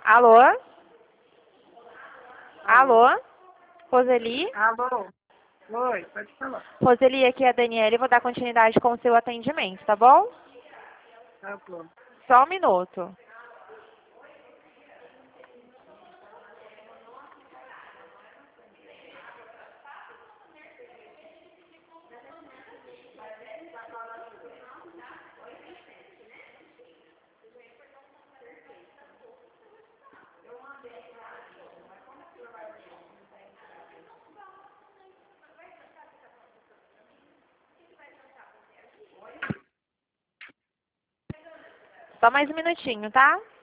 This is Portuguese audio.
Alô? Alô? Alô? Roseli? Alô? Oi, pode falar. Roseli, aqui é a Daniela e vou dar continuidade com o seu atendimento, tá bom? Tá bom. Só um minuto. Só mais um minutinho, tá?